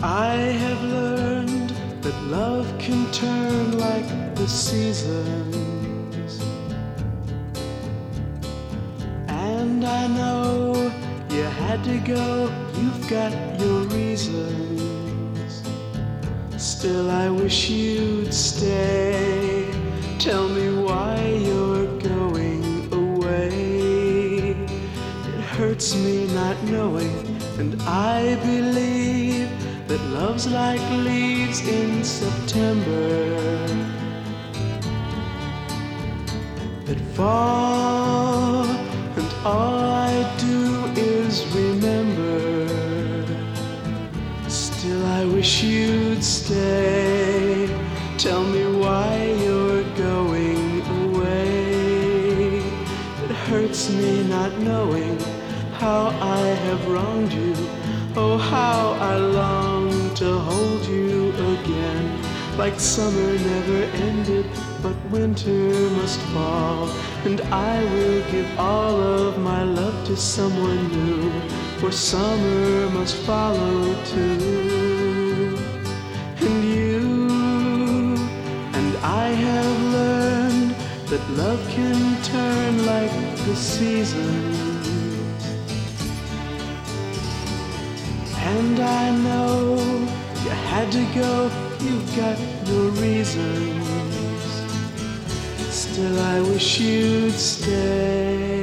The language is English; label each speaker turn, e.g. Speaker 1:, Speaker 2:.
Speaker 1: I have learned that love can turn like the seasons, and I know you had to go, you've got your reasons. Still I wish you'd stay. Tell me why you're going away. It hurts me not knowing, and I believe that love's like leaves in September that fall, and all I do is remember. Still I wish you'd stay. Tell me why you're going away. It hurts me not knowing how I have wronged you. Oh, how I long to hold you again. Like summer never ended, but winter must fall, and I will give all of my love to someone new, for summer must follow too. And you and I have learned that love can turn like the seasons, and I know you had to go, you've got your reasons. Still I wish you'd stay.